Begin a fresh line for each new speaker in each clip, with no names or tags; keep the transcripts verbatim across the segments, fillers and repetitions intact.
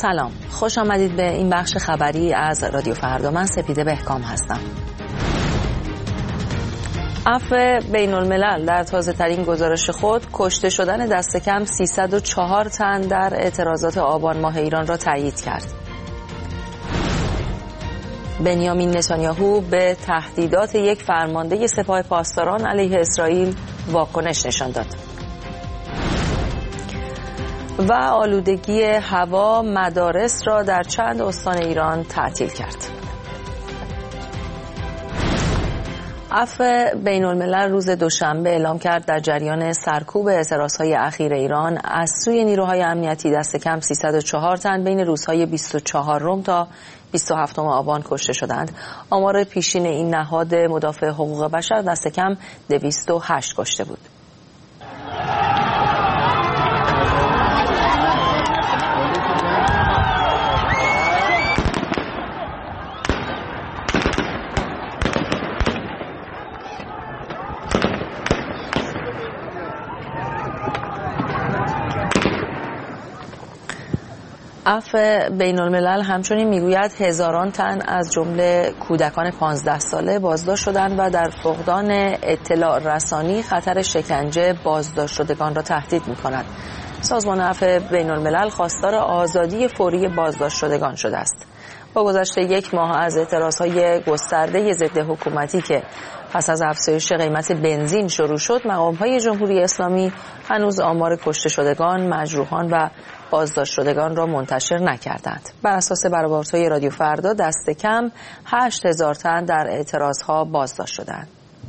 سلام، خوش آمدید به این بخش خبری از رادیو فردا. من سپیده بهکام هستم. عفو بین الملل در تازه ترین گزارش خود کشته شدن دست کم سیصد و چهار تن در اعتراضات آبان ماه ایران را تایید کرد. بنیامین نتانیاهو به تهدیدات یک فرمانده سپاه پاسداران علیه اسرائیل واکنش نشان داد. و آلودگی هوا مدارس را در چند استان ایران تعطیل کرد. عفو بین الملل روز دوشنبه اعلام کرد در جریان سرکوب اعتراضهای اخیر ایران از سوی نیروهای امنیتی دست کم سیصد و چهار تن بین روزهای بیست و چهارم تا بیست و هفتم آبان کشته شدند. آمار پیشین این نهاد مدافع حقوق بشر دست کم دویست و هشت کشته بود. عفو بین الملل همچنین میگوید هزاران تن از جمله کودکان پانزده ساله بازداشت شدند و در فقدان اطلاع رسانی خطر شکنجه بازداشت شدگان را تهدید می‌کند. سازمان عفو بین الملل خواستار آزادی فوری بازداشت شدگان شده است. با گذشت یک ماه از اعتراضهای گسترده ضد حکومتی که پس از افزایش قیمت بنزین شروع شد، مقام‌های جمهوری اسلامی هنوز آمار کشته شدگان، مجروحان و بازداشت شدگان را منتشر نکردند. بر اساس برآوردهای رادیو فردا دست کم هشت هزار تن در اعتراضها بازداشت شدند.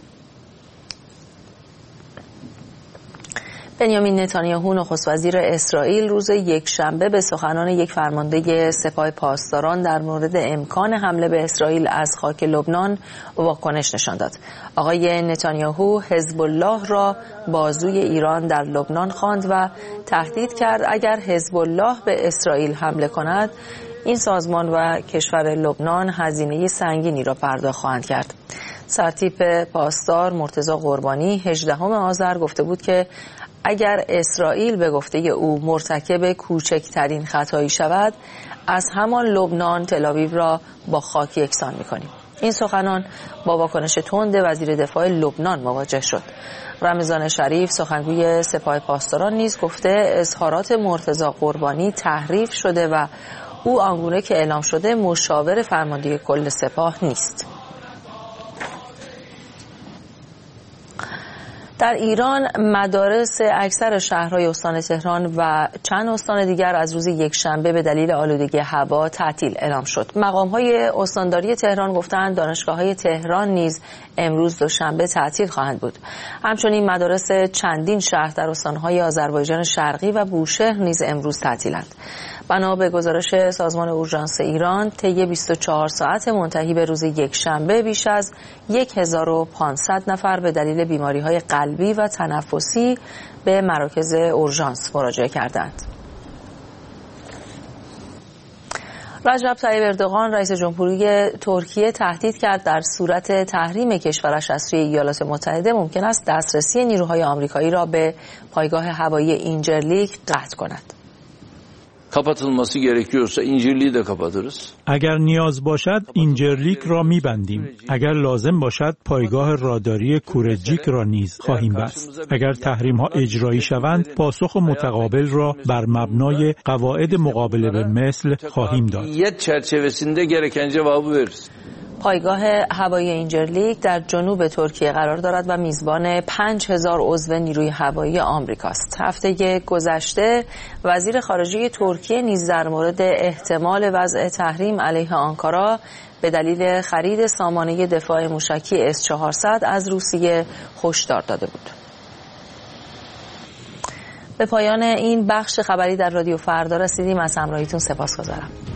بنیامین نتانیاهو نخست وزیر اسرائیل روز یکشنبه به سخنان یک فرمانده سپاه پاسداران در مورد امکان حمله به اسرائیل از خاک لبنان واکنش نشان داد. آقای نتانیاهو حزب الله را بازوی ایران در لبنان خواند و تهدید کرد اگر حزب الله به اسرائیل حمله کند، این سازمان و کشور لبنان هزینه سنگینی را پرداخت خواهند کرد. سرتیپ پاسدار مرتضی قربانی هجدهم آذر گفته بود که اگر اسرائیل به گفته او مرتکب کوچکترین خطایی شود، از همان لبنان تل‌آویو را با خاک یکسان می‌کنیم. این سخنان با واکنش تند وزیر دفاع لبنان مواجه شد. رمضان شریف سخنگوی سپاه پاسداران نیز گفته اظهارات مرتضی قربانی تحریف شده و او آنگونه که اعلام شده مشاور فرمانده کل سپاه نیست. در ایران مدارس اکثر شهرهای استان تهران و چند استان دیگر از روز یکشنبه به دلیل آلودگی هوا تعطیل اعلام شد. مقام‌های استانداری تهران گفتند دانشگاه‌های تهران نیز امروز دوشنبه تعطیل خواهند بود. همچنین مدارس چندین شهر در استان‌های آذربایجان شرقی و بوشهر نیز امروز تعطیلند. بنا به گزارش سازمان اورژانس ایران، طی بیست و چهار ساعت منتهی به روز یکشنبه بیش از هزار و پانصد نفر به دلیل بیماری‌های قلبی و تنفسی به مراکز اورژانس مراجعه کردند. رجب طیب اردوغان رئیس جمهوری ترکیه تهدید کرد در صورت تحریم کشورش از سوی ایالات متحده ممکن است دسترسی نیروهای آمریکایی را به پایگاه هوایی اینجرلیک قطع کند.
kapatılması gerekiyorsa İncirliği de kapatırız.
اگر نیاز باشد اینجرلیک را می‌بندیم. اگر لازم باشد پایگاه راداری کورجیک را نیز خواهیم بست. اگر تحریم‌ها اجرایی شوند پاسخ متقابل را بر مبنای قواعد مقابله به مثل خواهیم داد.
یه çerçevesinde gereken cevabı veririz.
پایگاه هوایی اینجرلیک در جنوب ترکیه قرار دارد و میزبان پنج هزار عضو نیروی هوایی آمریکاست. هفته گذشته وزیر خارجه ترکیه نیز در مورد احتمال وضع تحریم علیه آنکارا به دلیل خرید سامانه دفاع موشکی اس چهارصد از روسیه هشدار داده بود. به پایان این بخش خبری در رادیو فردا رسیدیم. از همراهیتون سپاسگزارم.